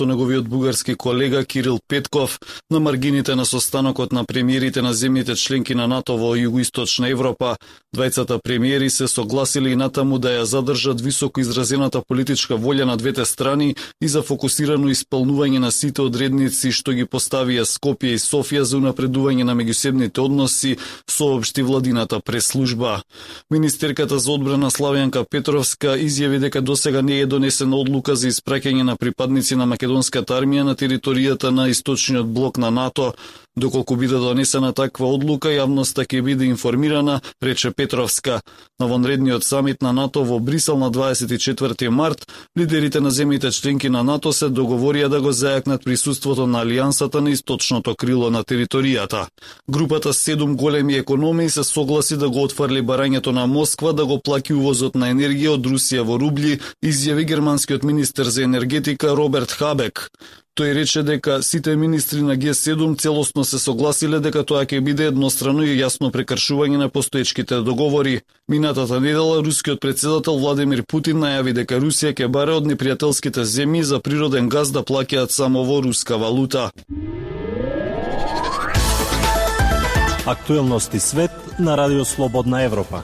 со неговиот бугарски колега Кирил Петков на маргините на состанокот на премиерите на земјите членки на НАТО во Југоисточна Европа. Двајцата премиери се согласили и натаму да ја задржат високо изразената политичка волја на двете страни и за фокусирано исполнување на сите одредници што ги поставија Скопје и Софија за унапредување на меѓусебните односи, соопшти владината пресслужба. Министерката за одбрана Славјанка Петровска изјави дека досега не е донесена одлука за испраќање на припадници на македонската армија на територијата на источниот блок на НАТО. Доколку биде донесена таква одлука, јавноста ќе биде информирана, рече Петровска. На вонредниот самит на НАТО во Брисел на 24 март, лидерите на земјите членки на НАТО се договорија да го зајакнат присуството на алијансата на источното крило на територијата. Групата 7 големи економии се согласи да го отфрли барањето на Москва да го плаќи увозот на енергија од Русија во рубли, изјави германскиот министер за енергетика Роберт Хабек. Тој рече дека сите министри на Г7 целосно се согласиле дека тоа ќе биде еднострано и јасно прекршување на постоечките договори. Минатата недела рускиот претседател Владимир Путин најави дека Русија ќе баре од непријателските земји за природен газ да плаќаат само во руска валута. Актуелности свет на Радио Слободна Европа.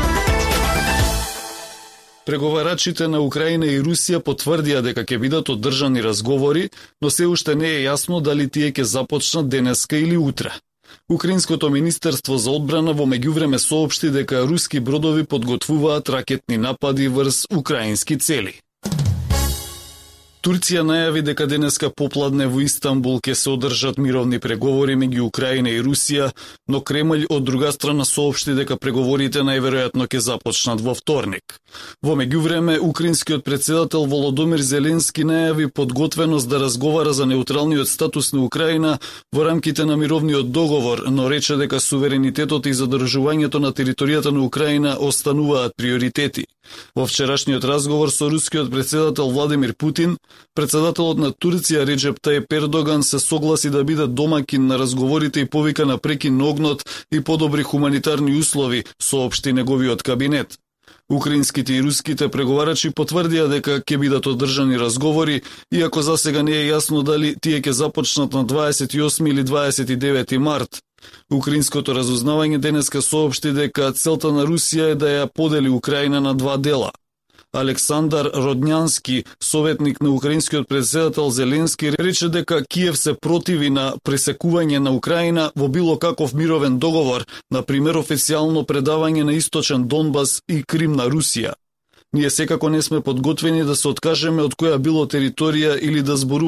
Преговарачите на Украина и Русија потврдија дека ќе бидат одржани разговори, но се уште не е јасно дали тие ќе започнат денеска или утре. Украинското министерство за одбрана во меѓувреме соопшти дека руски бродови подготвуваат ракетни напади врз украински цели. Турција најави дека денеска попладне во Истанбул ќе се одржат мировни преговори меѓу Украина и Русија, но Кремљ од друга страна соопшти дека преговорите најверојатно ќе започнат во вторник. Во меѓувреме, украинскиот претседател Володомир Зеленски најави подготвеност да разговара за неутралниот статус на Украина во рамките на мировниот договор, но рече дека суверенитетот и задржувањето на територијата на Украина остануваат приоритети. Во вчерашниот разговор со рускиот претседател Владимир Путин, председателот на Турција Реджеп Тајип Ердоган се согласи да биде домакин на разговорите и повика на прекин на огнот и подобри хуманитарни услови, соопшти неговиот кабинет. Украинските и руските преговарачи потврдија дека ќе бидат одржани разговори, иако засега не е јасно дали тие ќе започнат на 28 или 29 март. Украинското разузнавање денеска соопшти дека целта на Русија е да ја подели Украина на два дела. Александар Родњански, советник на украинскиот претседател Зеленски, рече дека Киев се противи на пресекување на Украина во било каков мировен договор, например официјално предавање на Источен Донбас и Крим на Русија. Ние секако не сме подготвени да се откажеме од која било територија или да зборуваме